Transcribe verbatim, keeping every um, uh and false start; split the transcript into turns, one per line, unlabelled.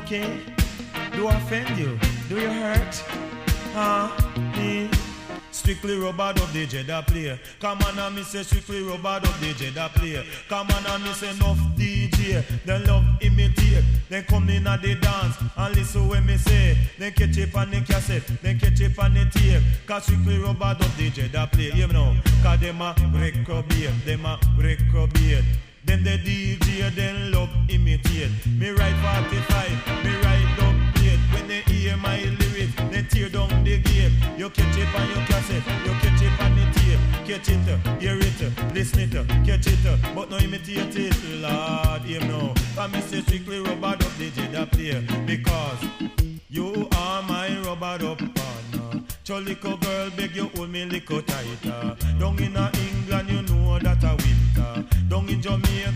okay? Do I offend you? Do you hurt? Huh? Me? Strictly rubber dub the Jeddah player. Come on and me say strictly rubber dub the Jeddah player. Come on and me say enough D J. They love imitate. They come in at the dance and listen when me say. They catch it on the cassette. They catch it on the tape. Cause strictly rubber dub the Jeddah player. You know. Cause them a reprobate. Them a reprobate. Then the D J then love imitate. Me write forty-five. Me write dub plate. When they hear my lyrics, they tear down the gate. You catch it on your cassette, you catch it on the tape. Catch it, uh, hear it, uh, listen it, uh, catch it, uh, but no imitate it, Lord, you know. I me say strictly rubber dub the Jeddah player. Because you are my rubber dub partner. Cho little girl beg you hold me little tighter. Down in a